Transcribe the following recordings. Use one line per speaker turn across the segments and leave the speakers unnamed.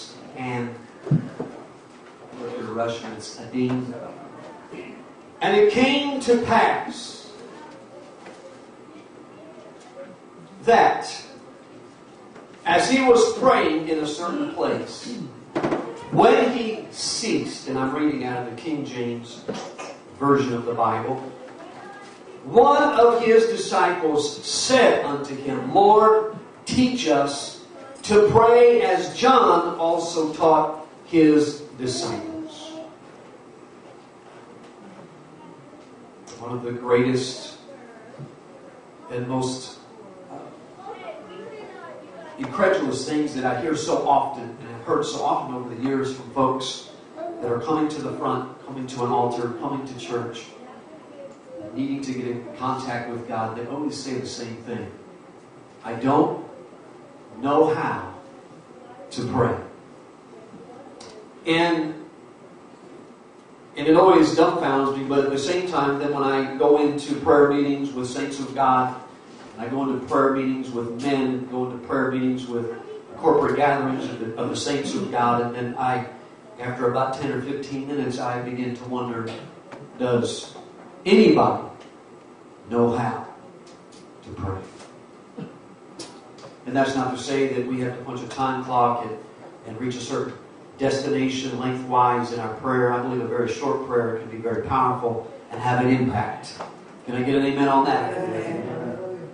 and look at the Russian, it's Adin. And it came to pass that as he was praying in a certain place, when he ceased, and I'm reading out of the King James Version of the Bible, one of his disciples said unto him, Lord, teach us to pray as John also taught his disciples. One of the greatest and most incredulous things that I hear so often, and I've heard so often over the years from folks that are coming to the front, coming to an altar, coming to church, needing to get in contact with God, they always say the same thing. I don't know how to pray. And it always dumbfounds me, but at the same time, then when I go into prayer meetings with saints of God, I go into prayer meetings with men, go into prayer meetings with corporate gatherings of the saints of God, and then after about 10 or 15 minutes, I begin to wonder, does anybody know how to pray? And that's not to say that we have to punch a time clock and reach a certain destination lengthwise in our prayer. I believe a very short prayer can be very powerful and have an impact. Can I get an amen on that? Amen.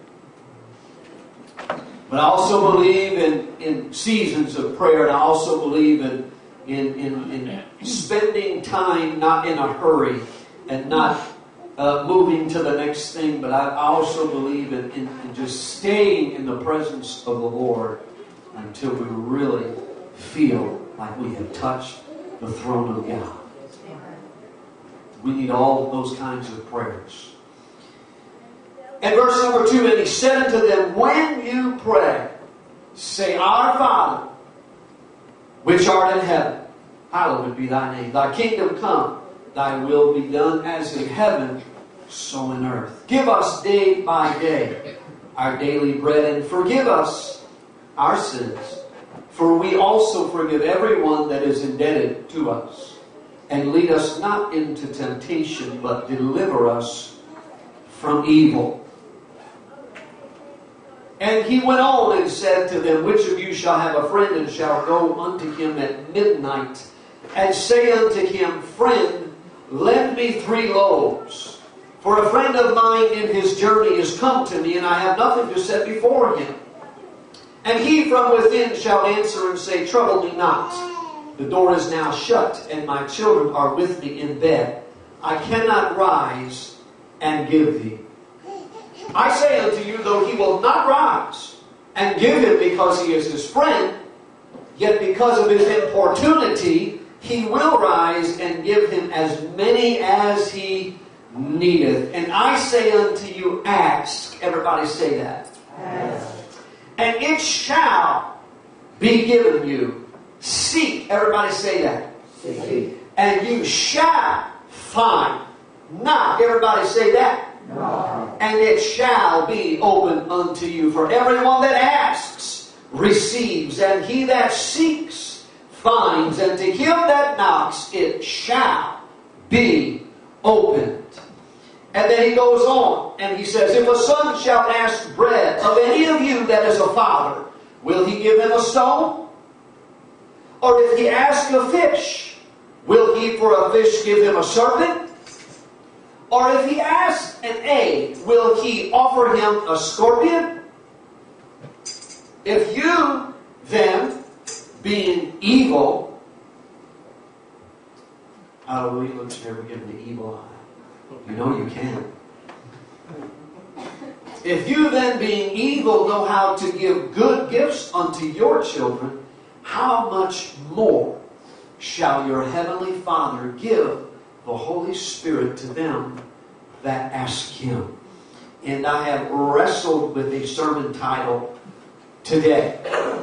But I also believe in seasons of prayer, and I also believe in spending time not in a hurry and not moving to the next thing, but I also believe in just staying in the presence of the Lord until we really feel like we have touched the throne of God. We need all those kinds of prayers. And verse number 2, and he said unto them, when you pray, say, Our Father, which art in heaven, hallowed be thy name. Thy kingdom come, thy will be done as in heaven, so in earth. Give us day by day our daily bread, and forgive us our sins, for we also forgive everyone that is indebted to us. And lead us not into temptation, but deliver us from evil. And he went on and said to them, which of you shall have a friend, and shall go unto him at midnight, and say unto him, Friend, lend me 3 loaves. For a friend of mine in his journey is come to me, and I have nothing to set before him. And he from within shall answer and say, Trouble me not. The door is now shut, and my children are with me in bed. I cannot rise and give thee. I say unto you, though he will not rise and give him because he is his friend, yet because of his importunity, he will rise and give him as many as he needeth. And I say unto you, ask. Everybody say that. Ask. And it shall be given you. Seek. Everybody say that. Seek. And you shall find. Knock. Everybody say that. Knock. And it shall be opened unto you. For everyone that asks receives, and he that seeks finds, and to him that knocks it shall be opened. And then he goes on, and he says, If a son shall ask bread of any of you that is a father, will he give him a stone? Or if he ask a fish, will he for a fish give him a serpent? Or if he asks an egg, will he offer him a scorpion? If you then, being evil, hallelujah, let's never give him the evil eye. You know you can. If you then, being evil, know how to give good gifts unto your children, how much more shall your heavenly Father give the Holy Spirit to them that ask Him? And I have wrestled with a sermon title today.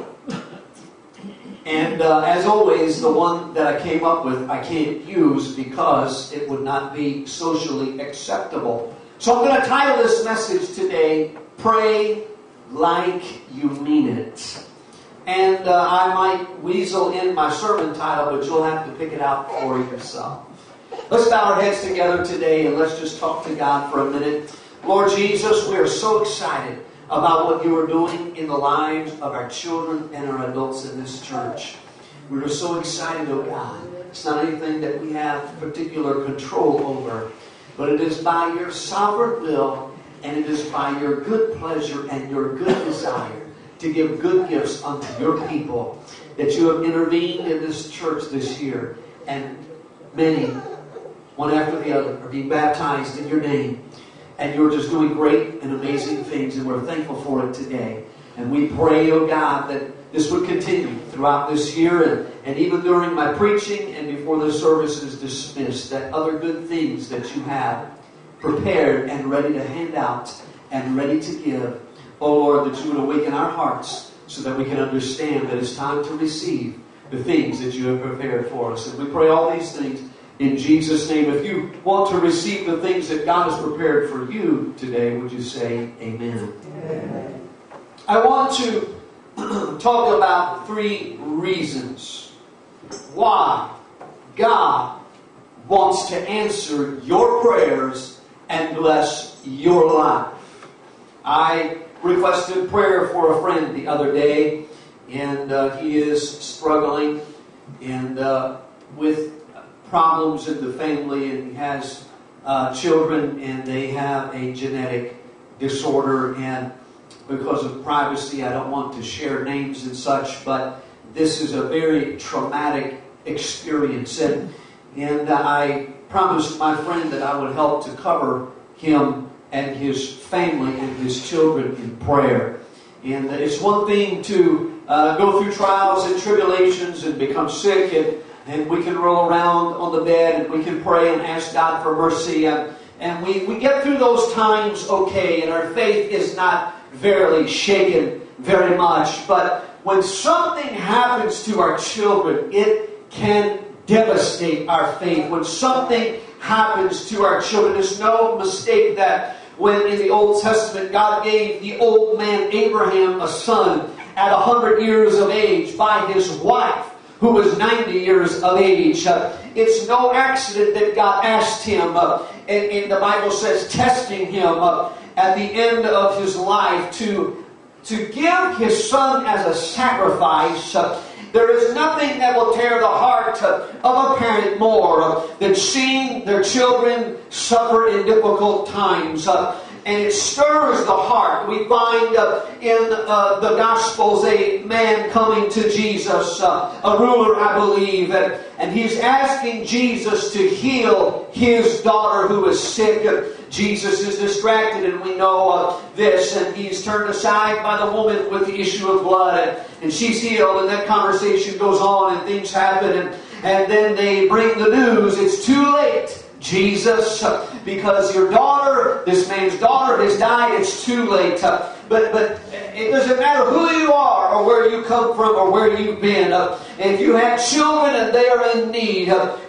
And as always, the one that I came up with, I can't use because it would not be socially acceptable. So I'm going to title this message today, Pray Like You Mean It. And I might weasel in my sermon title, but you'll have to pick it out for yourself. Let's bow our heads together today and let's just talk to God for a minute. Lord Jesus, we are so excited about what you are doing in the lives of our children and our adults in this church. We are so excited, oh God. It's not anything that we have particular control over, but it is by your sovereign will and it is by your good pleasure and your good desire to give good gifts unto your people that you have intervened in this church this year. And many, one after the other, are being baptized in your name. And you're just doing great and amazing things, and we're thankful for it today. And we pray, oh God, that this would continue throughout this year and even during my preaching and before the service is dismissed, that other good things that you have prepared and ready to hand out and ready to give, oh Lord, that you would awaken our hearts so that we can understand that it's time to receive the things that you have prepared for us. And we pray all these things in Jesus' name. If you want to receive the things that God has prepared for you today, would you say amen? Amen. I want to talk about 3 reasons why God wants to answer your prayers and bless your life. I requested prayer for a friend the other day, and he is struggling and with problems in the family, and he has children, and they have a genetic disorder. And because of privacy, I don't want to share names and such, but this is a very traumatic experience. And I promised my friend that I would help to cover him and his family and his children in prayer. And it's one thing to go through trials and tribulations and become sick, and we can roll around on the bed and we can pray and ask God for mercy. And we get through those times okay, and our faith is not verily shaken very much. But when something happens to our children, it can devastate our faith. When something happens to our children, it's no mistake that when in the Old Testament God gave the old man Abraham a son at 100 years of age by his wife, who was 90 years of age. It's no accident that God asked him, and the Bible says, testing him at the end of his life to give his son as a sacrifice. There is nothing that will tear the heart of a parent more than seeing their children suffer in difficult times. And it stirs the heart. We find in the Gospels a man coming to Jesus, a ruler, I believe, and he's asking Jesus to heal his daughter who is sick. Jesus is distracted, and we know this, and he's turned aside by the woman with the issue of blood, and she's healed, and that conversation goes on, and things happen, and then they bring the news, it's too late, Jesus, because your daughter, this man's daughter, has died. It's too late. But it doesn't matter who you are or where you come from or where you've been. If you have children and they are in need,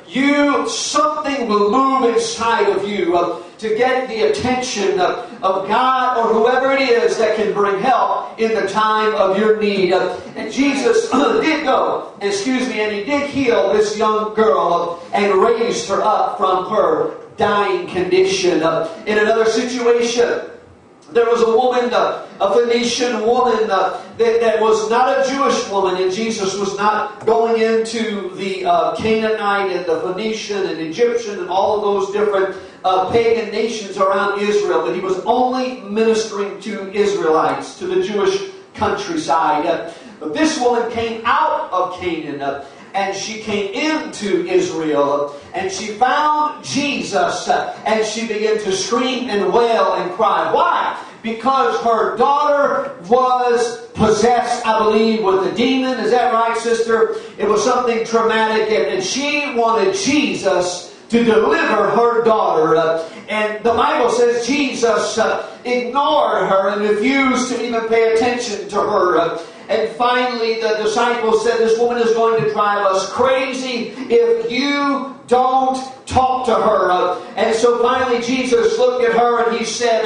something will move inside of you to get the attention of God or whoever it is that can bring help in the time of your need. And Jesus did go, and he did heal this young girl and raised her up from her dying condition. In another situation, there was a woman, a Phoenician woman that was not a Jewish woman, and Jesus was not going into the Canaanite and the Phoenician and Egyptian and all of those different pagan nations around Israel, but he was only ministering to Israelites, to the Jewish countryside. But this woman came out of Canaan, and she came into Israel, and she found Jesus, and she began to scream and wail and cry. Why? Because her daughter was possessed, I believe, with a demon. Is that right, sister? It was something traumatic, and she wanted Jesus to deliver her daughter. And the Bible says Jesus ignored her and refused to even pay attention to her. And finally, the disciples said, this woman is going to drive us crazy if you don't talk to her. And so finally, Jesus looked at her and he said,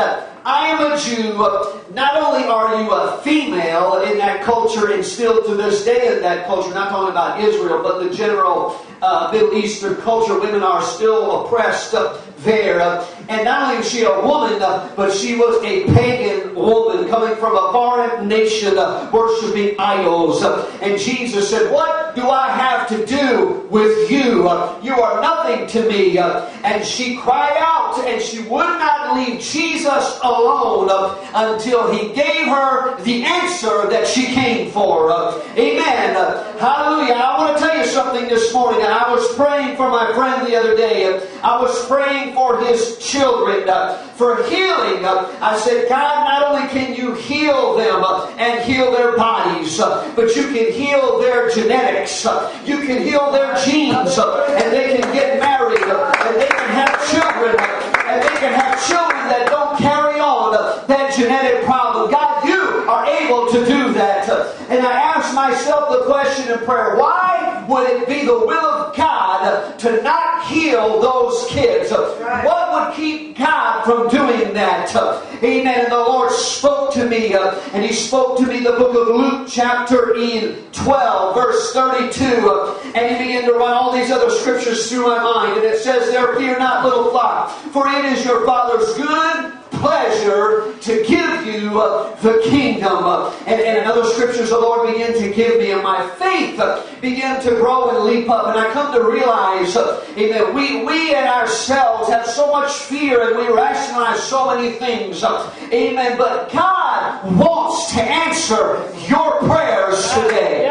I am a Jew. Not only are you a female in that culture and still to this day in that culture, not talking about Israel, but the general Middle Eastern culture, women are still oppressed there. And not only is she a woman, but she was a pagan woman coming from a foreign nation worshiping idols. And Jesus said, what do I have to do with you? You are nothing to me. And she cried out, and she would not leave Jesus alone until he gave her the answer that she came for. Amen. Hallelujah. I want to tell you something this morning. I was praying for my friend the other day. I was praying for his children for healing. I said, God, not only can you heal them and heal their bodies, but you can heal their genetics. You can heal their genes, and they can get married, and they can have children, and they can have children that don't carry on that genetic problem. God, you are able to do that. And I asked myself the question in prayer, why would it be the will of God to not heal those kids? What would keep God from doing that? Amen. And the Lord spoke to me, and He spoke to me the book of Luke chapter 12, verse 32. And He began to run all these other scriptures through my mind. And it says there, fear not, little flock, for it is your Father's good pleasure to give you the kingdom. And in other scriptures the Lord began to give me, and my faith began to grow and leap up. And I come to realize, amen, we in ourselves have so much fear, and we rationalize so many things. Amen. But God wants to answer your prayers today.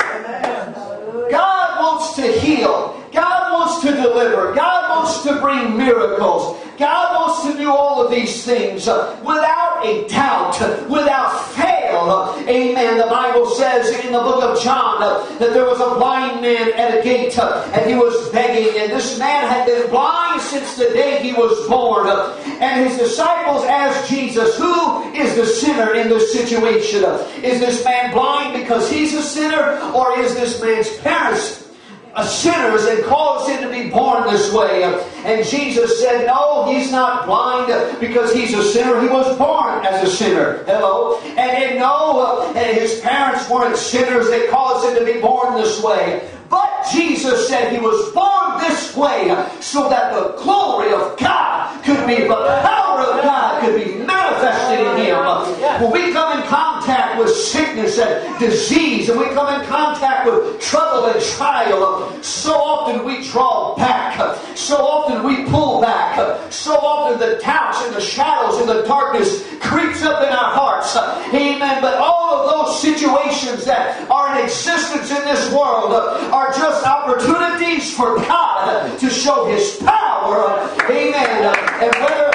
God wants to heal. God wants to deliver. God wants to bring miracles. God wants to do all of these things without a doubt, without fail. Amen. The Bible says in the book of John that there was a blind man at a gate, and he was begging. And this man had been blind since the day he was born. And his disciples asked Jesus, who is the sinner in this situation? Is this man blind because he's a sinner, or is this man's parents sinners and caused him to be born this way? And Jesus said, no, he's not blind because he's a sinner. He was born as a sinner. Hello? And no, his parents weren't sinners that caused him to be born this way. But Jesus said he was born this way so that the glory of God could be, the power of God could be manifested in him. When we come in contact with sickness and disease, and we come in contact with trouble and trial, so often we draw back. So often we pull back. So often the doubts and the shadows and the darkness creeps up in our hearts. Amen. But all of those situations that are in existence in this world are just opportunities for God to show His power. Amen. And whether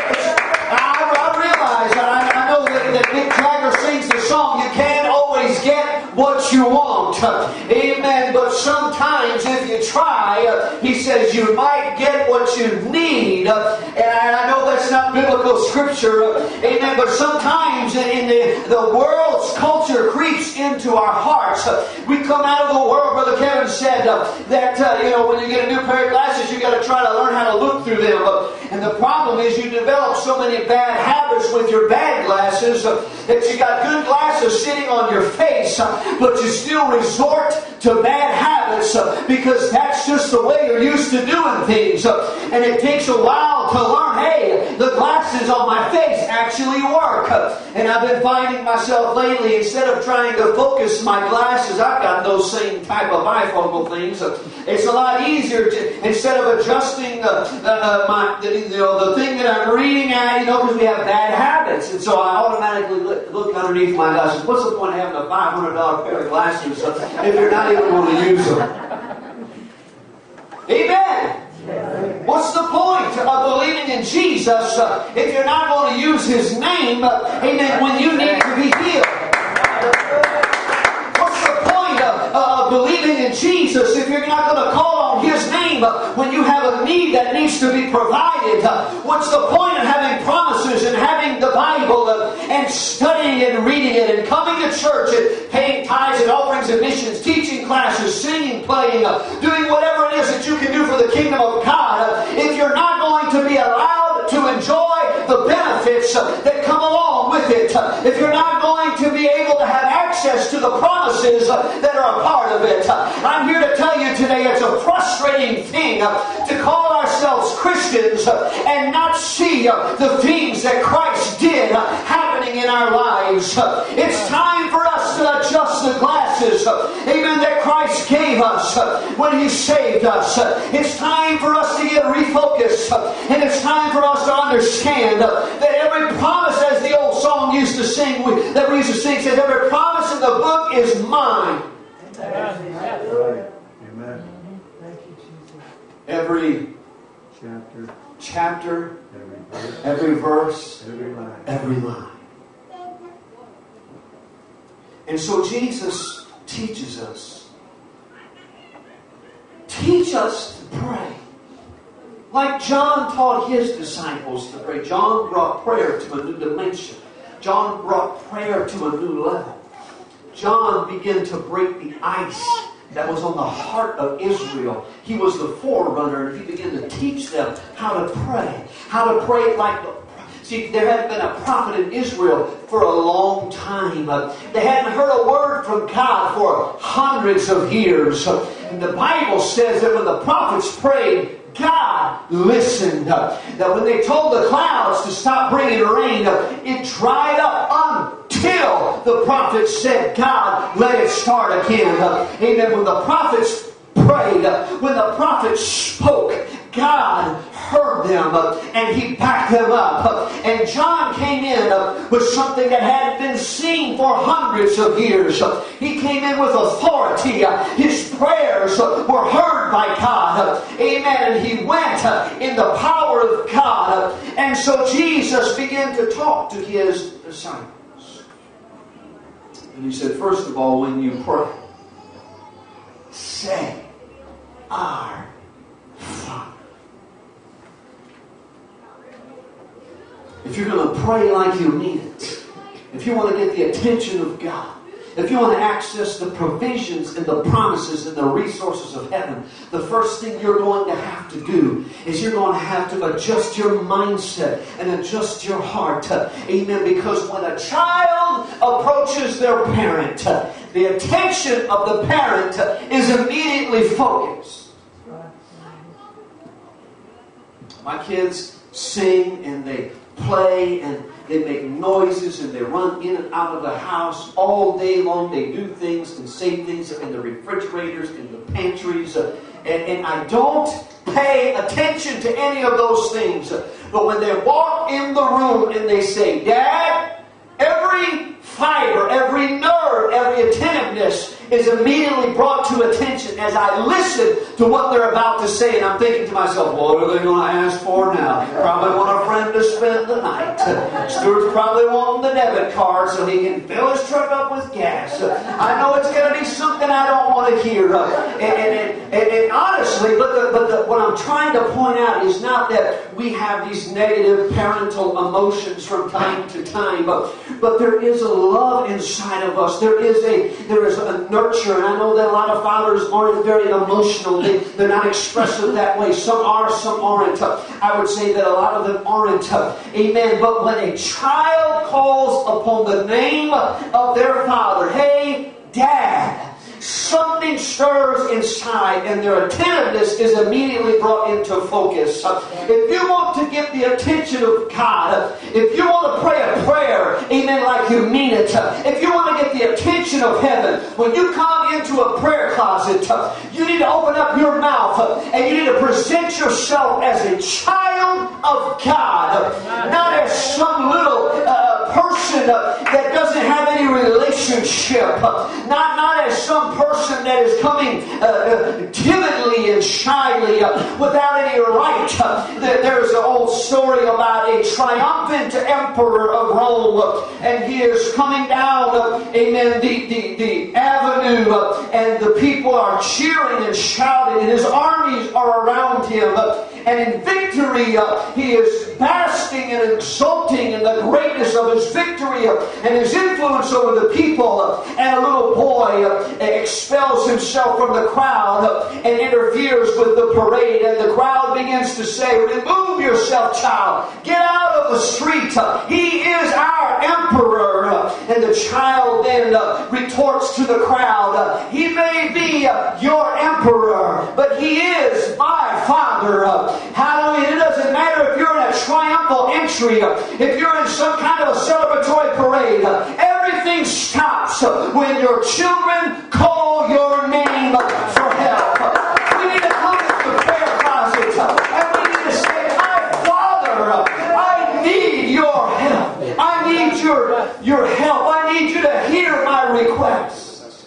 I realize, I know that Mick Jagger sings the song, you can't always get what you want. Amen. But sometimes if you try, he says you might get what you need. And I know that's not biblical scripture. Amen. But sometimes in the world's culture creeps into our hearts. We come out of the world, Brother Kevin said, that when you get a new pair of glasses, you got to try to learn how to look through them. And the problem is you develop so many bad habits with your bad glasses that you got good glasses sitting on your face, but you still resort to bad habits because that's just the way you're used to doing things. And it takes a while to learn, hey, the glasses on my face actually work. And I've been finding myself lately, instead of trying to focus my glasses, I've got those same type of bifocal things. It's a lot easier to, instead of adjusting the thing that I'm reading at, because we have bad habits. And so I automatically look underneath my glasses. What's the point of having a $500 pair of glasses if you're not even going to use them? Amen. What's the point of believing in Jesus if you're not going to use His name, amen, when you need to be healed? What's the point of believing in Jesus if you're not going to call on His name when you have a need that needs to be provided? What's the point of having promises and having the Bible and studying it and reading it and coming to church and paying tithes and offerings and missions, teaching classes, singing, playing, doing whatever it is that you can do for the kingdom of God if you're not going to be allowed to enjoy the benefits that come if you're not going to be able to have access to the promises that are a part of it. I'm here to tell you today it's a frustrating thing to call ourselves Christians and not see the things that Christ did happening in our lives. It's time for us to adjust the glasses, amen, that Christ gave us when He saved us. It's time for us to get refocused, and it's time for us to understand that every promise, as the old song used to sing, that we used to sing, says, every promise in the book is mine.
Amen.
Every chapter, every verse, every line. And so Jesus teaches us. Teach us to pray. Like John taught his disciples to pray. John brought prayer to a new dimension. John brought prayer to a new level. John began to break the ice that was on the heart of Israel. He was the forerunner, and he began to teach them how to pray. How to pray like the... See, there hadn't been a prophet in Israel for a long time. They hadn't heard a word from God for hundreds of years. And the Bible says that when the prophets prayed, God listened. That when they told the clouds to stop bringing rain, it dried up until the prophets said, God, let it start again. Amen. When the prophets prayed, when the prophets spoke, God heard them and He backed them up. And John came in with something that hadn't been seen for hundreds of years. He came in with authority. His prayers were heard by God. Amen. And he went in the power of God. And so Jesus began to talk to His disciples. And He said, first of all, when you pray, say, Our Father. If you're going to pray like you mean it, if you want to get the attention of God, if you want to access the provisions and the promises and the resources of heaven, the first thing you're going to have to do is you're going to have to adjust your mindset and adjust your heart. Amen. Because when a child approaches their parent, the attention of the parent is immediately focused. My kids sing and they play and they make noises and they run in and out of the house all day long. They do things and say things in the refrigerators, in the pantries. And I don't pay attention to any of those things. But when they walk in the room and they say, Dad, every fiber, every nerve, every attentiveness is immediately brought to attention as I listen to what they're about to say. And I'm thinking to myself, what are they going to ask for now? Probably want a friend to spend the night. Stuart's probably wanting the debit card so he can fill his truck up with gas. I know it's going to be something I don't want to hear. And honestly, what I'm trying to point out is not that we have these negative parental emotions from time to time, but there is a love inside of us. There is a nurture, and I know that a lot of fathers aren't very emotional. They're not expressive that way. Some are, some aren't. I would say that a lot of them aren't. Amen. But when a child calls upon the name of their father, hey, Dad, something stirs inside and their attentiveness is immediately brought into focus. If you want to get the attention of God, if you want to pray a prayer, amen, like you mean it, if you want to get the attention of heaven, when you come into a prayer closet, you need to open up your mouth and you need to present yourself as a child of God, not as some little person that doesn't have any relationship, not as some person that is coming timidly and shyly without any right. There's an old story about a triumphant emperor of Rome, and he is coming down, amen, the avenue, and the people are cheering and shouting, and his armies are around him. And in victory, he is basking and exulting in the greatness of his victory and his influence over the people. And a little boy expels himself from the crowd and interferes with the parade. And the crowd begins to say, remove yourself, child. Get out of the street. He is our emperor. And the child then retorts to the crowd, he may be your emperor, but he is my father. Hallelujah. It doesn't matter if you're in a triumphal entry, if you're in some kind of a celebratory parade. Everything stops when your children call your name for help. We need to come into the prayer closet and we need to say, my Father, I need your help. I need your help. I need you to hear my request.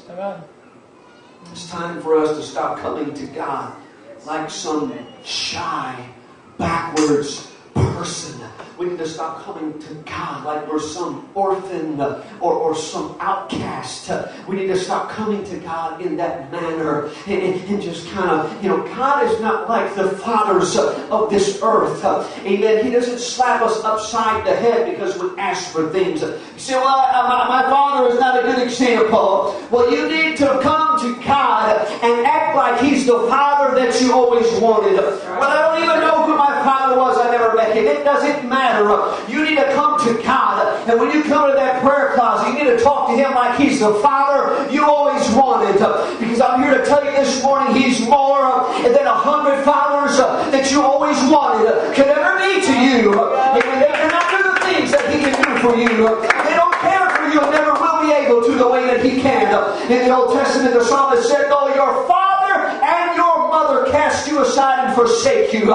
It's time for us to stop coming to God like some shy, backwards person. We need to stop coming to God like we're some orphan or some outcast. We need to stop coming to God in that manner and just kind of, God is not like the fathers of this earth. Amen. He doesn't slap us upside the head because we ask for things. You say, well, my father is not a good example. Well, you need to come to God and act like He's the father that you always wanted. Well, I don't even know who my father was. I never met him. It doesn't matter. You need to come to God. And when you come to that prayer closet, you need to talk to Him like He's the father you always wanted. Because I'm here to tell you this morning, He's more than 100 fathers that you always wanted could ever be to you. They cannot do the things that He can do for you. They don't care for you and never will be able to the way that He can. In the Old Testament, the psalmist said, though your father and your mother cast you aside and forsake you,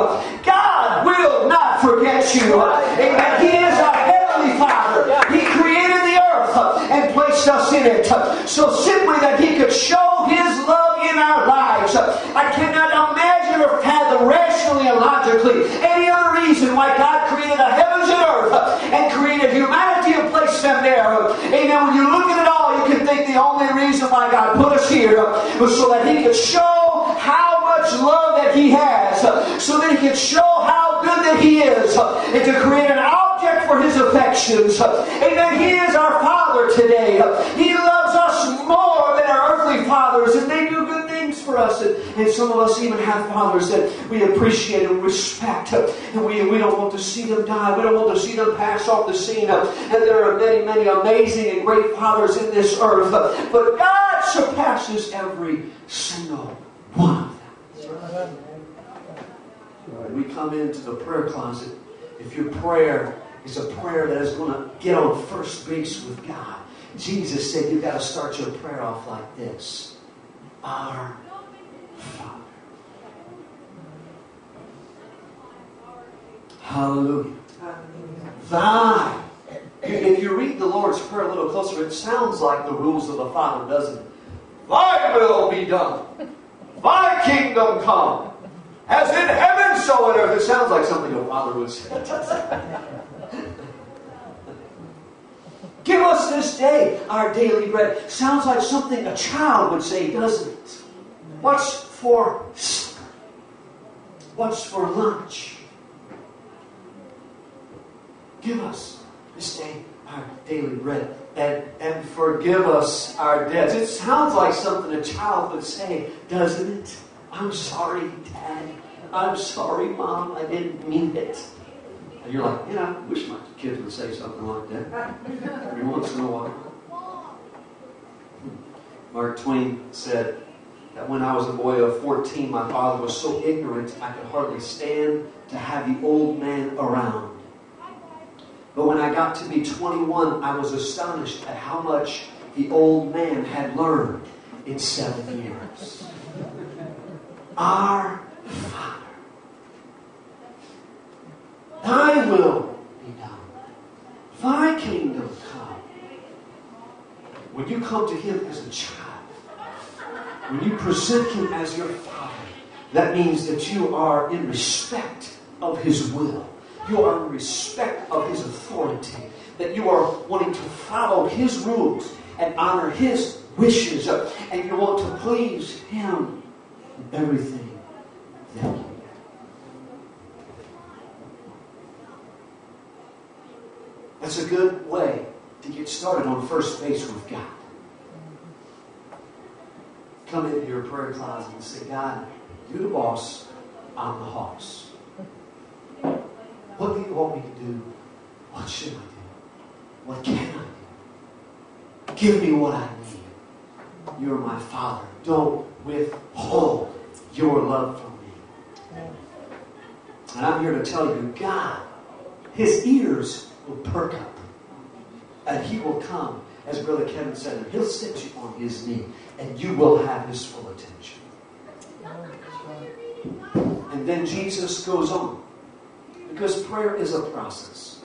God will not forget you. Amen. He is our Heavenly Father. He created the earth and placed us in it. So simply that He could show His love in our lives. I cannot imagine or fathom rationally and logically any other reason why God created the heavens and earth and created humanity and placed them there. Amen. When you look at it all, you can think the only reason why God put us here was so that He could show how much love that He has, so that He could show how good that He is, and to create an object for His affections. Amen. He is our Father today. He loves us more than our earthly fathers, and they do good things for us. And some of us even have fathers that we appreciate and respect, and we don't want to see them die. We don't want to see them pass off the scene. And there are many, many amazing and great fathers in this earth, but God surpasses every single one of them. When we come into the prayer closet, if your prayer is a prayer that is going to get on first base with God, Jesus said you've got to start your prayer off like this. Our Father. Hallelujah. Thy. If you read the Lord's Prayer a little closer, it sounds like the rules of the Father, doesn't it? Thy will be done. Thy kingdom come. As in heaven, so on earth. It sounds like something a father would say. Give us this day our daily bread. Sounds like something a child would say, doesn't it? What's for supper? What's for lunch? Give us this day our daily bread. And forgive us our debts. It sounds like something a child would say, doesn't it? I'm sorry, Dad. I'm sorry, Mom. I didn't mean it. And you're like, I wish my kids would say something like that every once in a while. Mark Twain said that when I was a boy of 14, my father was so ignorant I could hardly stand to have the old man around. But when I got to be 21, I was astonished at how much the old man had learned in 7 years. Our Father, Thy will be done. Thy kingdom come. When you come to Him as a child, when you present Him as your Father, that means that you are in respect of His will. You are in respect of His authority. That you are wanting to follow His rules and honor His wishes. And you want to please Him in everything that you do. That's a good way to get started on first base with God. Come into your prayer closet and say, God, you're the boss, I'm the hoss. What do you want me to do What should I do? What can I do? Give me what I need. You're my Father. Don't withhold your love from me. And I'm here to tell you, God, His ears will perk up. And He will come, as Brother Kevin said, and He'll sit you on His knee, and you will have His full attention. And then Jesus goes on, because prayer is a process.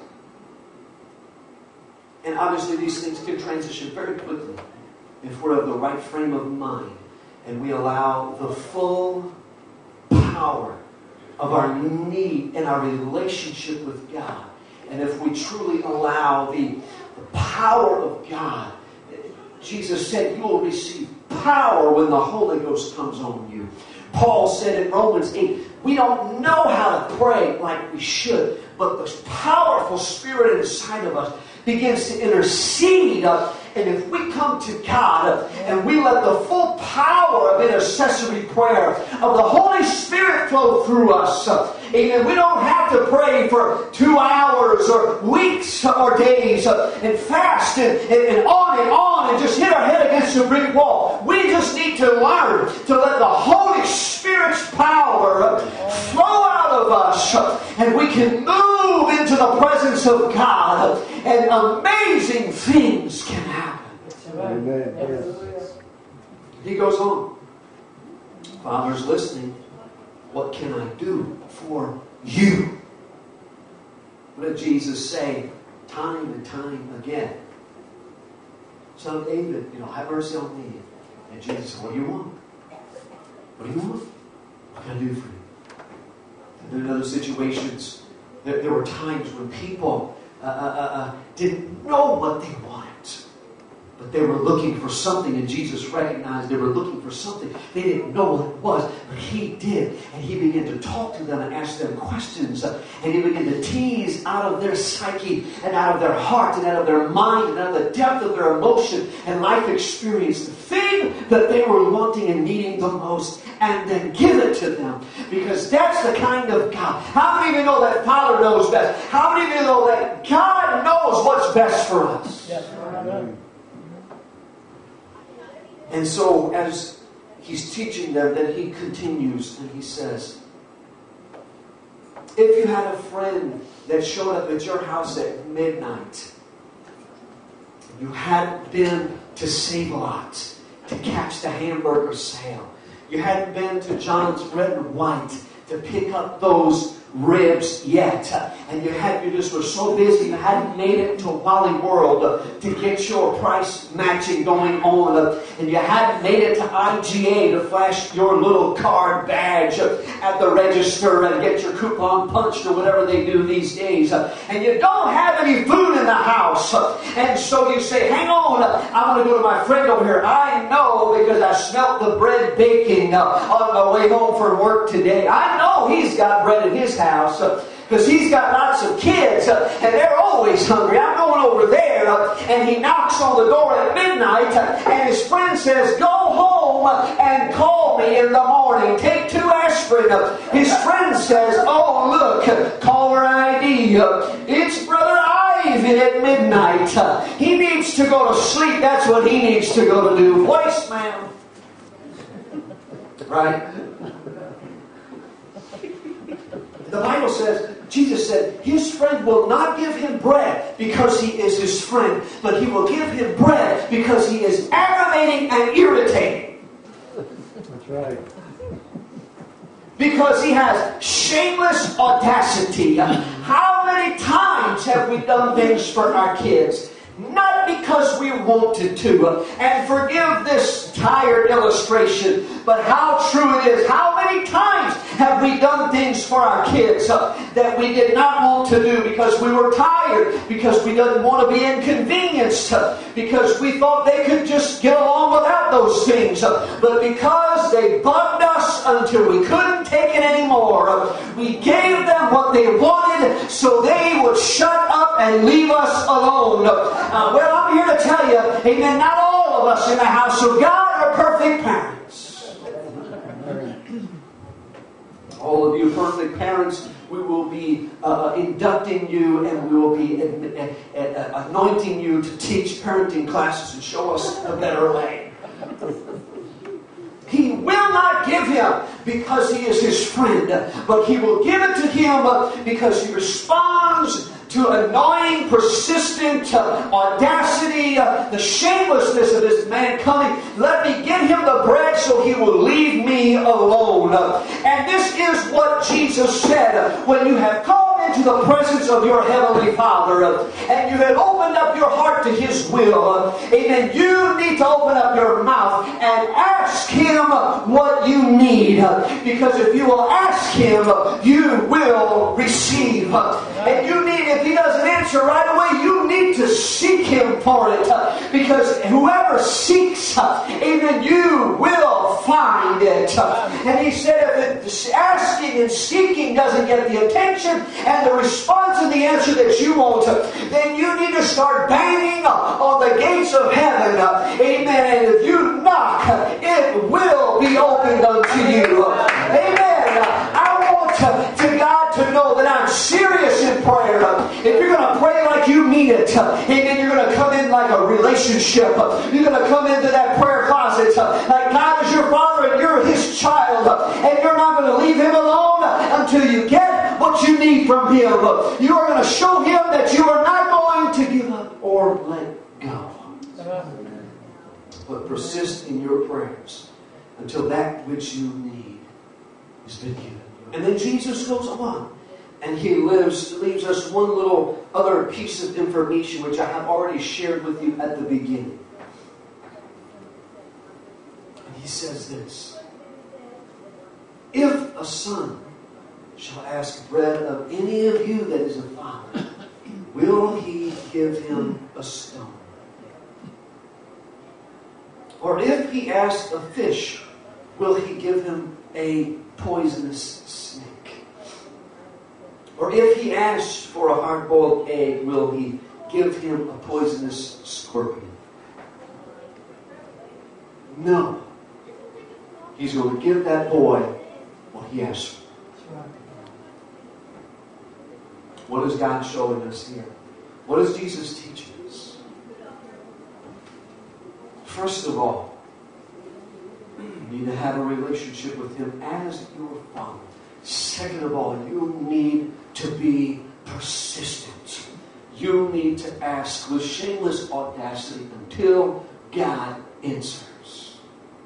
And obviously these things can transition very quickly if we're of the right frame of mind and we allow the full power of our need and our relationship with God. And if we truly allow the power of God, Jesus said, you will receive power when the Holy Ghost comes on you. Paul said in Romans 8, we don't know how to pray like we should, but the powerful Spirit inside of us begins to intercede. And if we come to God and we let the full power of intercessory prayer of the Holy Spirit flow through us, amen, we don't have to pray for 2 hours or weeks or days and fast and on and just hit our head against a brick wall. We just need to learn to let the Holy Spirit's power flow out of us, and we can move into the presence of God, and amazing things can happen.
Amen. Yes.
He goes on. Father's listening. What can I do for you? What did Jesus say time and time again? Son of David, have mercy on me. And Jesus said, what do you want? What do you want? What can I do for you? And in other situations, there were times when people didn't know what they wanted. But they were looking for something, and Jesus recognized they were looking for something. They didn't know what it was, but He did. And He began to talk to them and ask them questions. And He began to tease out of their psyche and out of their heart and out of their mind and out of the depth of their emotion and life experience the thing that they were wanting and needing the most, and then give it to them. Because that's the kind of God. How many of you know that Father knows best? How many of you know that God knows what's best for us?
Yes. Amen.
And so as He's teaching them, then He continues and He says, if you had a friend that showed up at your house at midnight, you hadn't been to Save-A-Lot to catch the hamburger sale, you hadn't been to John's Red and White to pick up those ribs yet, and you just were so busy you hadn't made it to Wally World to get your price matching going on, and you hadn't made it to IGA to flash your little card badge at the register and get your coupon punched or whatever they do these days, and you don't have any food in the house, and so you say, hang on, I'm going to go to my friend over here. I know because I smelt the bread baking on my way home from work today. I know he's got bread in his house because he's got lots of kids and they're always hungry. I'm going over there, and he knocks on the door at midnight, and his friend says, go home and call me in the morning. Take 2 aspirin. His friend says, oh look, caller ID. It's Brother Ivan at midnight. He needs to go to sleep. That's what he needs to go to do. Voicemail. Right? The Bible says, Jesus said, his friend will not give him bread because he is his friend, but he will give him bread because he is aggravating and irritating.
That's right.
Because he has shameless audacity. How many times have we done things for our kids? Not because we wanted to. And forgive this tired illustration, but how true it is. How many times have we done things for our kids that we did not want to do because we were tired, because we didn't want to be inconvenienced, because we thought they could just get along without those things. But because they bugged us until we couldn't take it anymore, we gave them what they wanted so they would shut up and leave us alone. Well, I'm here to tell you, amen, not all of us in the house of God are perfect parents. All of you perfect parents we will be inducting you, and we will be anointing you to teach parenting classes and show us a better way. He will not give him because he is his friend, but he will give it to him because he responds to annoying, persistent audacity, the shamelessness of this man coming. Let me get him the bread so he will leave me alone. And this is what Jesus said when you have come into the presence of your Heavenly Father and you have opened up your heart to His will. Amen. You need to open up your mouth and ask Him what you need. Because if you will ask Him, you will receive. And you need, if He doesn't answer right away, you need to seek Him for it. Because whoever seeks, amen, you will find it. And He said if asking and seeking doesn't get the attention and the response and the answer that you want, then you need to start banging on the gates of heaven. Amen. And if you knock, it will be opened unto you. Amen. I want to God to know that I'm serious in prayer. If you're going to pray like you mean it, amen, you're going to come in like a relationship. You're going to come into that prayer closet like God is your Father and you're His child. And you're not going to leave Him alone until you get what you need from Him. You are going to show Him that you are not going to give up or let go. But persist in your prayers until that which you need has been given. And then Jesus goes on. And He leaves us one little other piece of information which I have already shared with you at the beginning. And He says this: if a son shall ask bread of any of you that is a father, will he give him a stone? Or if he asks a fish, will he give him a poisonous snake? Or if he asks for a hard-boiled egg, will he give him a poisonous scorpion? No. He's going to give that boy what he asks for. What is God showing us here? What is Jesus teaching us? First of all, you need to have a relationship with Him as your Father. Second of all, you need to be persistent. You need to ask with shameless audacity until God answers.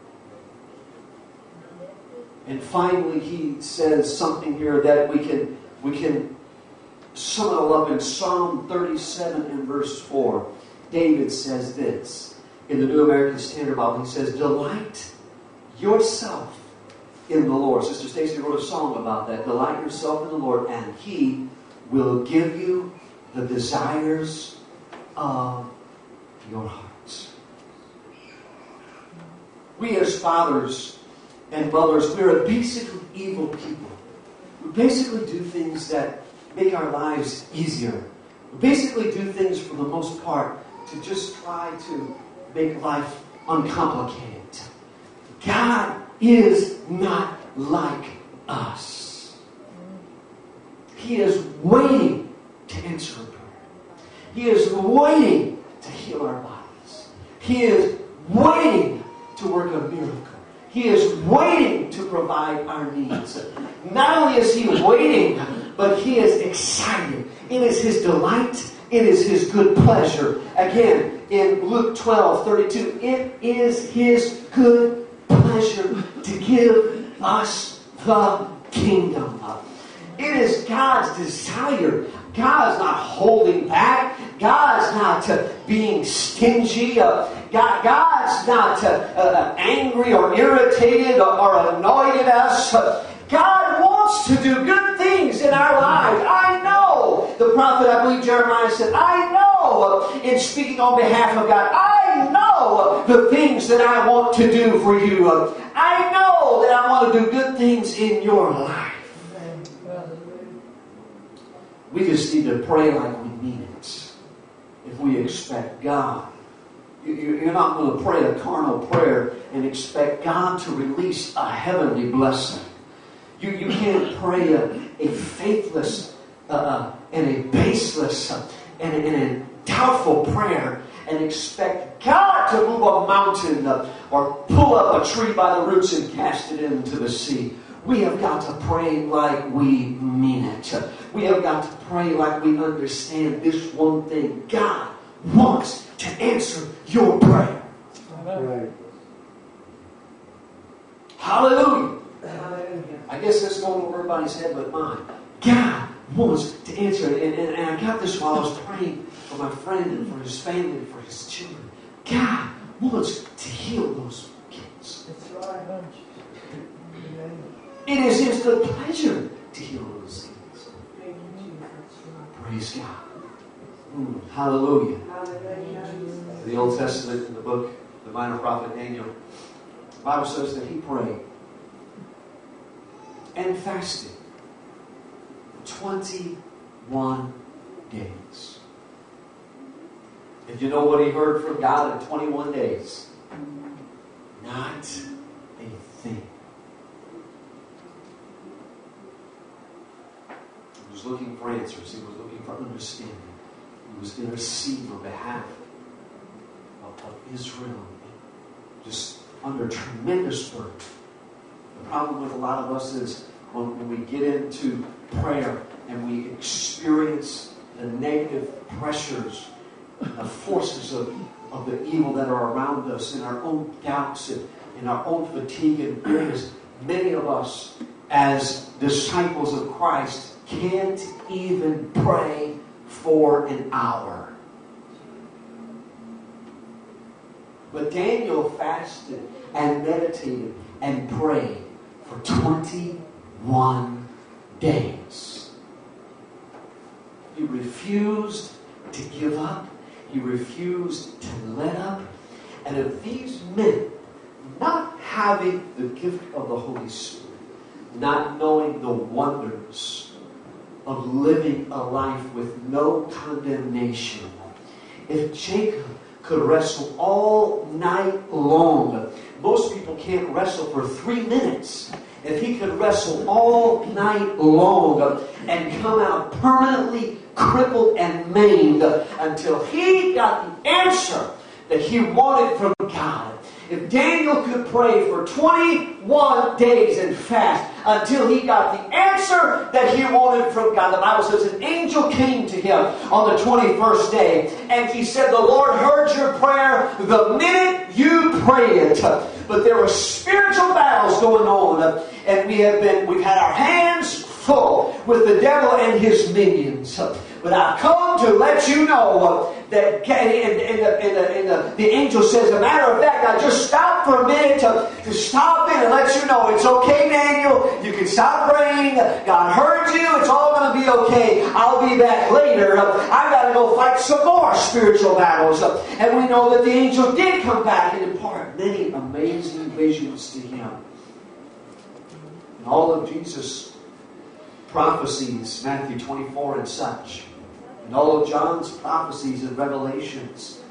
And finally, He says something here that we can sum it all up in Psalm 37 and verse 4. David says this in the New American Standard Bible. He says, delight yourself in the Lord. Sister Stacy wrote a song about that. Delight yourself in the Lord, and He will give you the desires of your hearts. We as fathers and mothers, we are basically evil people. We basically do things that make our lives easier. We basically do things for the most part to just try to make life uncomplicated. God is not like us. He is waiting to answer a prayer. He is waiting to heal our bodies. He is waiting to work a miracle. He is waiting to provide our needs. Not only is He waiting, but He is excited. It is His delight. It is His good pleasure. Again, in Luke 12:32, it is His good pleasure to give us the kingdom. It is God's desire. God's not holding back. God's not being stingy. God's not angry or irritated or annoyed at us. God wants to do good things in our lives. I know. The prophet, I believe Jeremiah said, I know, in speaking on behalf of God, I know the things that I want to do for you. I know that I want to do good things in your life. We just need to pray like we mean it. If we expect God. You're not going to pray a carnal prayer and expect God to release a heavenly blessing. You can't pray a faithless and a baseless and a doubtful prayer and expect God to move a mountain or pull up a tree by the roots and cast it into the sea. We have got to pray like we mean it. We have got to pray like we understand this one thing. God wants to answer your prayer.
Right.
Hallelujah. I guess that's going over everybody's head but mine. God wants to answer it. And I got this while I was praying for my friend and for his family and for his children. God wants to heal those kids.
That's right.
It is His good pleasure to heal those things. Praise God. Hallelujah. The Old Testament, in the book, the minor prophet Daniel, the Bible says that he prayed and fasted 21 days. And you know what he heard from God in 21 days? Not a thing. He was looking for answers. He was looking for understanding. He was interceding on behalf of Israel, just under tremendous burden. The problem with a lot of us is when we get into prayer and we experience the negative pressures, the forces of the evil that are around us, in our own doubts and in our own fatigue and weariness, many of us as disciples of Christ can't even pray for an hour. But Daniel fasted and meditated and prayed for 21 days. He refused to give up. He refused to let up. And if these men, not having the gift of the Holy Spirit, not knowing the wonders of living a life with no condemnation, if Jacob could wrestle all night long, most people can't wrestle for 3 minutes. If he could wrestle all night long and come out permanently crippled and maimed until he got the answer that he wanted from God. If Daniel could pray for 21 days and fast until he got the answer that he wanted from God. The Bible says an angel came to him on the 21st day and he said, "The Lord heard your prayer the minute you prayed." But there were spiritual battles going on, and we've had our hands full with the devil and his minions. But I've come to let you know that the angel says, as a matter of fact, I just stopped for a minute to stop in and let you know it's okay, Daniel. You can stop praying. God heard you. It's all going to be okay. I'll be back later. I've got to go fight some more spiritual battles. And we know that the angel did come back and impart many amazing visions to him. And all of Jesus' prophecies, Matthew 24 and such, and all of John's prophecies and revelations,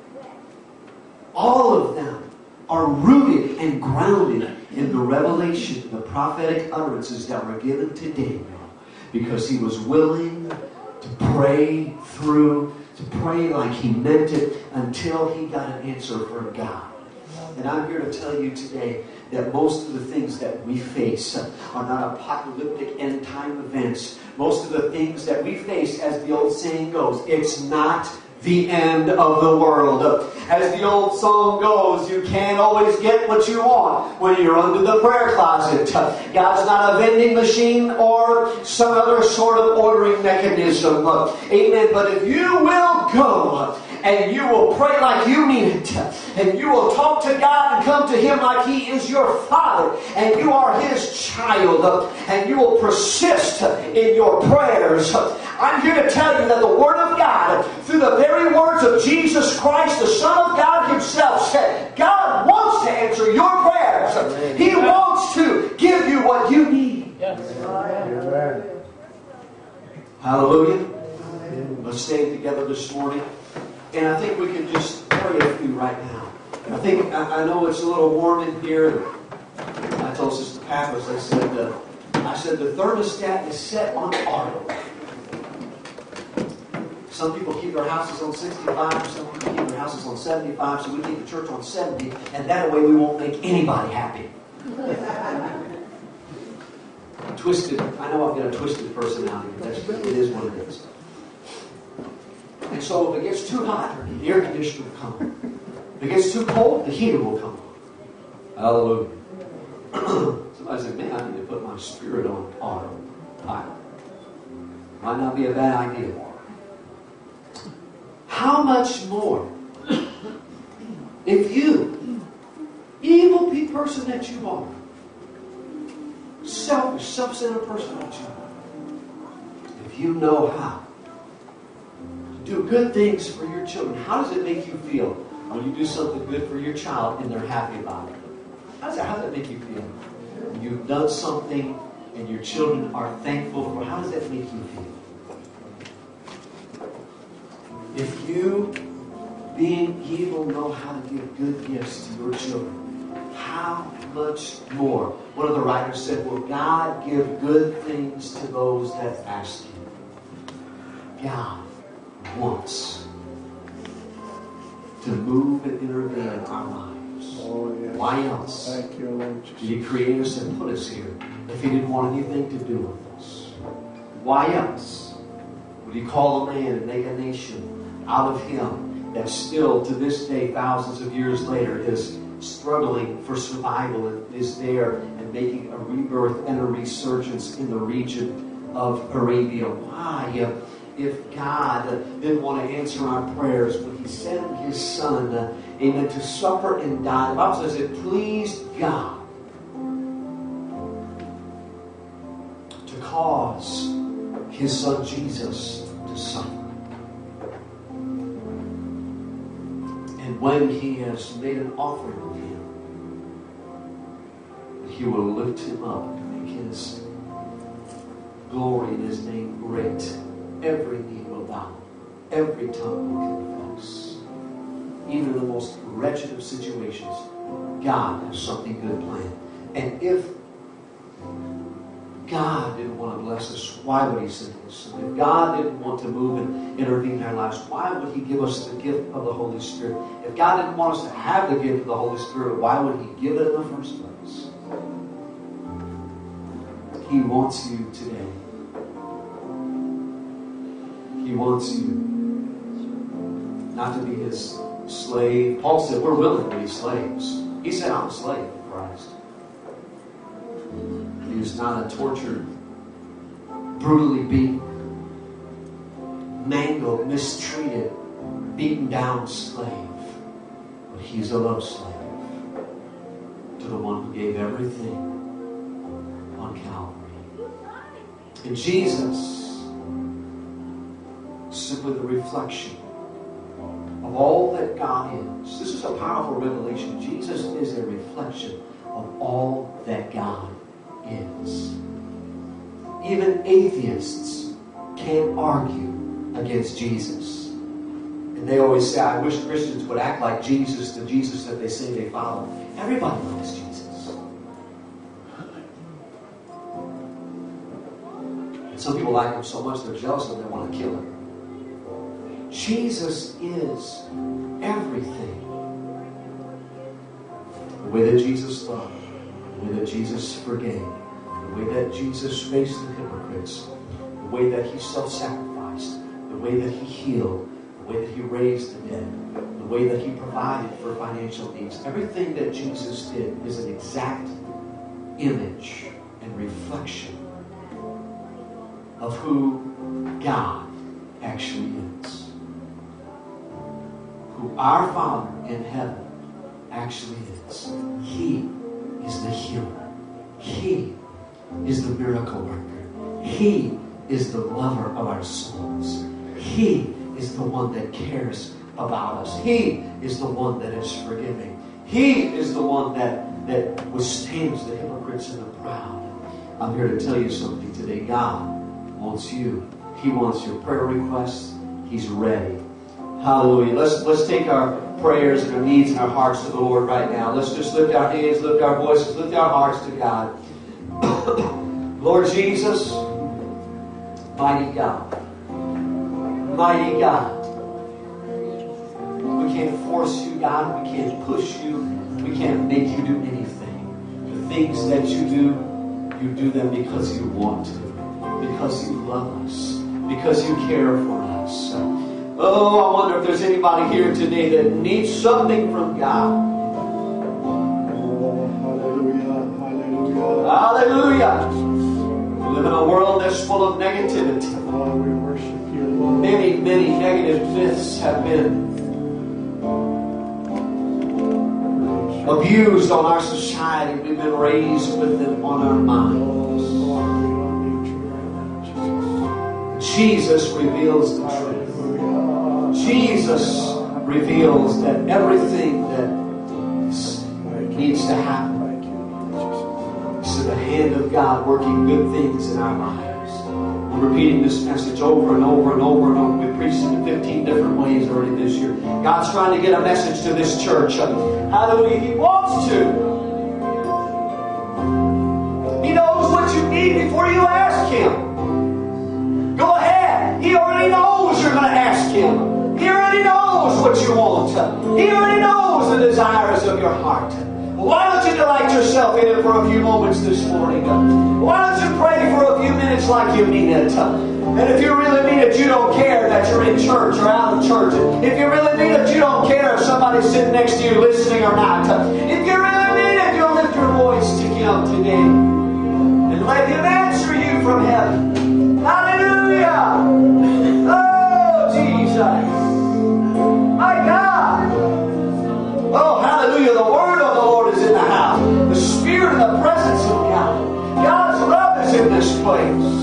all of them are rooted and grounded in the revelation, the prophetic utterances that were given to Daniel, because he was willing to pray like he meant it until he got an answer from God. And I'm here to tell you today that most of the things that we face are not apocalyptic end time events. Most of the things that we face, as the old saying goes, it's not the end of the world. As the old song goes, you can't always get what you want when you're under the prayer closet. God's not a vending machine or some other sort of ordering mechanism. Amen. But if you will go and you will pray like you mean it, and you will talk to God and come to Him like He is your Father, and you are His child, and you will persist in your prayers, I'm here to tell you that the Word of God, through the very words of Jesus Christ, the Son of God Himself, said, God wants to answer your prayers. Amen. He wants to give you what you need.
Yes.
Amen.
Hallelujah. Amen. Let's stand together this morning. And I think we can just pray a few right now. I know it's a little warm in here. I told Sister Pappas, I said, I said, the thermostat is set on auto. Some people keep their houses on 65, some people keep their houses on 75, so we keep the church on 70, and that way we won't make anybody happy. Twisted. I know I've got a twisted personality, but it is what it is. And so if it gets too hot, the air conditioner will come on. If it gets too cold, the heater will come on. Hallelujah. Somebody said, man, I need to put my spirit on autopilot. Might not be a bad idea. How much more if you, evil person that you are, selfish, self-centered person that you are, if you know how to do good things for your children, how does it make you feel when you do something good for your child and they're happy about it? How does that make you feel? When you've done something and your children are thankful for, how does that make you feel? If you, being evil, know how to give good gifts to your children, how much more? One of the writers said, will God give good things to those that ask Him? God wants to move and intervene in our lives.
Oh, yes.
Why else?
Thank you, Lord Jesus.
Did He create us and put us here if He didn't want anything to do with us? Why else would He call a man and make a nation out of him that still to this day, thousands of years later, is struggling for survival and is there and making a rebirth and a resurgence in the region of Arabia? Why? If God didn't want to answer our prayers, but He sent His Son, amen, to suffer and die. The Bible says it pleased God to cause His Son Jesus to suffer. And when He has made an offering of Him, He will lift Him up and make His glory and His name great. Every knee will bow. Every tongue will confess. Even in the most wretched of situations, God has something good planned. And if God didn't want to bless us, why would He send His Son? If God didn't want to move and intervene in our lives, why would He give us the gift of the Holy Spirit? If God didn't want us to have the gift of the Holy Spirit, why would He give it in the first place? He wants you today. He wants you not to be His slave. Paul said we're willing to be slaves. He said, I'm a slave of Christ. He was not a tortured, brutally beaten, mangled, mistreated, beaten down slave. But He's a love slave to the one who gave everything on Calvary. And Jesus, simply the reflection of all that God is. This is a powerful revelation. Jesus is a reflection of all that God is. Even atheists can't argue against Jesus. And they always say, I wish Christians would act like Jesus, the Jesus that they say they follow. Everybody loves Jesus. And some people like Him so much they're jealous of Him, they want to kill Him. Jesus is everything. The way that Jesus loved, the way that Jesus forgave, the way that Jesus faced the hypocrites, the way that He self-sacrificed, the way that He healed, the way that He raised the dead, the way that He provided for financial needs. Everything that Jesus did is an exact image and reflection of who God actually is. Who our Father in heaven actually is. He is the healer. He is the miracle worker. He is the lover of our souls. He is the one that cares about us. He is the one that is forgiving. He is the one that withstands the hypocrites and the proud. I'm here to tell you something today. God wants you. He wants your prayer requests. He's ready. Hallelujah. Let's take our prayers and our needs and our hearts to the Lord right now. Let's just lift our hands, lift our voices, lift our hearts to God. Lord Jesus, mighty God. Mighty God. We can't force you, God. We can't push you. We can't make you do anything. The things that you do them because you want to. Because you love us. Because you care for us. Oh, I wonder if there's anybody here today that needs something from God. Hallelujah. We live in a world that's full of negativity.
We worship you, Lord.
Many, many negative myths have been abused on our society. We've been raised with them on our minds. Jesus reveals the truth. Jesus reveals that everything that needs to happen is the hand of God working good things in our lives. I'm repeating this message over and over and over and over. We preached it in 15 different ways already this year. God's trying to get a message to this church. Hallelujah. He wants to. He knows what you need before you ask Him. Go ahead. He already knows you're going to ask Him. He already knows what you want. He already knows the desires of your heart. Why don't you delight yourself in it for a few moments this morning? Why don't you pray for a few minutes like you mean it? And if you really mean it, you don't care that you're in church or out of church. If you really mean it, you don't care if somebody's sitting next to you listening or not. If you really mean it, you'll lift your voice to Him today and let Him answer you from heaven. Hallelujah! Oh, Jesus! My God! Oh, hallelujah! The Word of the Lord is in the house. The Spirit and the presence of God. God's love is in this place.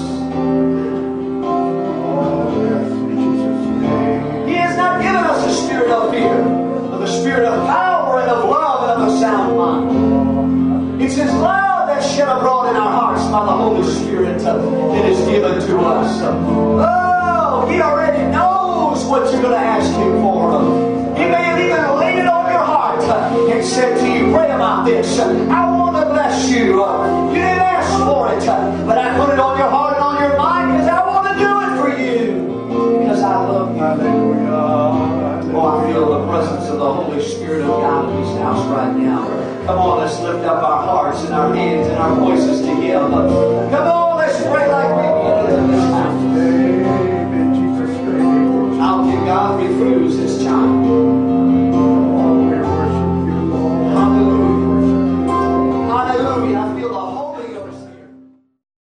He has not given us a spirit of fear, but the spirit of power and of love and of a sound mind. It's His love that's shed abroad in our hearts by the Holy Spirit that is given to us. Oh, He already knows what you're going to ask Him for. He may have even laid it on your heart and said to you, pray about this. I want to bless you. You didn't ask for it, but I put it on your heart and on your mind because I want to do it for you. Because I love you. Hallelujah. Oh, I feel the presence of the Holy Spirit of God in this house right now. Come on, let's lift up our hearts and our hands and our voices to Him. Come on.